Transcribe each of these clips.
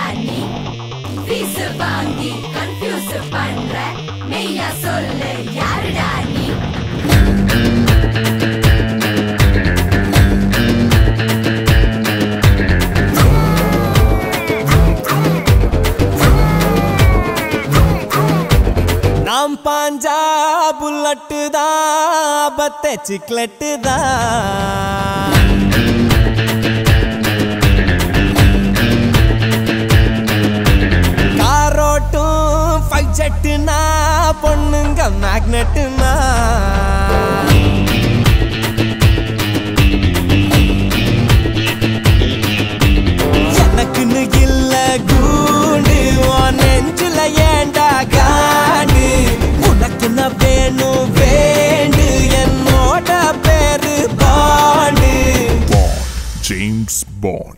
நீ ஃபீஸ் வாங்கி கன்ஃபியூஸ் பண்ற மெய்யா சொல்லு யாருடா நீ நாம் பாஞ்சா புல்லட்டு தான் பத்தே சிக்லெட்டு தான் காரோட்டும் ஃபைவ் ஜெட்டுனா பொண்ணுங்க மேக்னெட்டுனா எனக்குன்னு இல்ல கூண்டு உன் நெஞ்சுல ஏண்டா காண்டு உனக்குன்னு வேணும் வேண்டு என்னோட பேரு பாண்டு James Bond.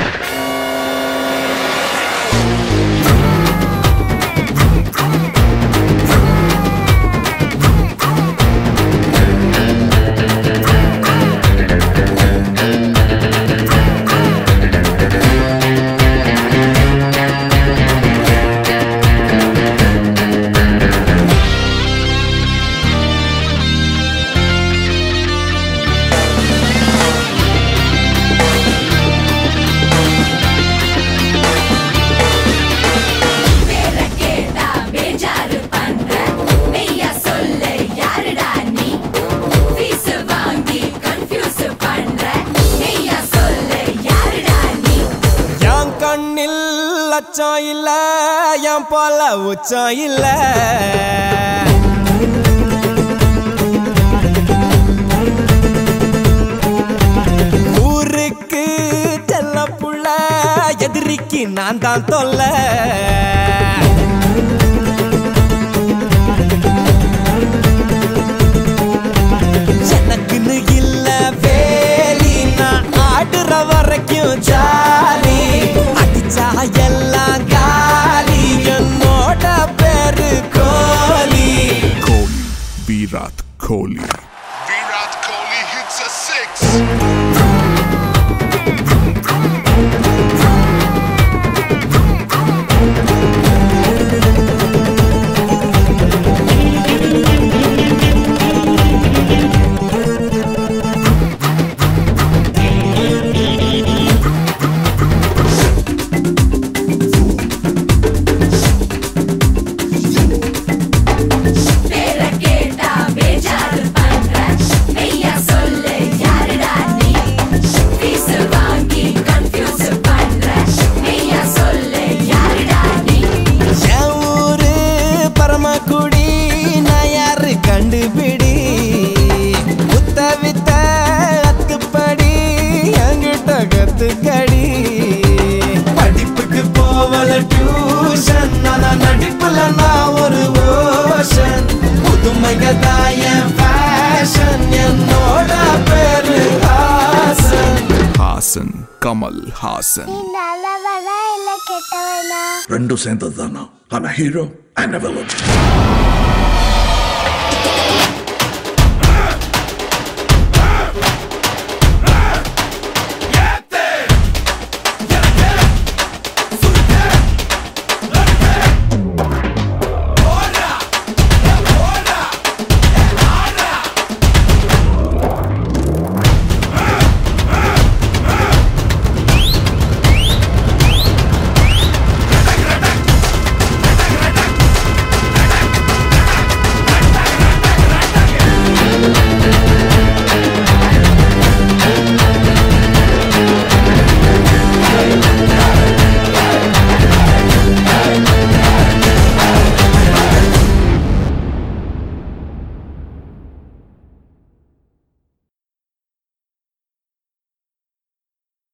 லட்சம் இல்ல என் போல உச்சம் இல்ல ஊருக்கு செல்ல புள்ள எதிரிக்கு நான் தான் தொல்ல எனக்குன்னு இல்ல வேலி நான் ஆடுற வரைக்கும் ஜாலி அடிச்சா எல்லாம் காலி என்னோட பேரு கோலி Virat Kohli. Virat Kohli hits a six. கண்டுபிடி புத்த வித்த அத்துப்படி என்கிட்ட கத்துக்கடி படிப்புக்கு போவல டியூஷன் ஆனா நடிப்புல நான் ஒரு ஓஷன் புதுமைக தாயன் ஃபேஷன் என்னோட பேரு ஹாசன் Hasan Kamal Hasan. நீ நல்லவனா இல்ல கெட்டவனா ரெண்டும் சேர்ந்தது தானா. I'm a hero and a villain.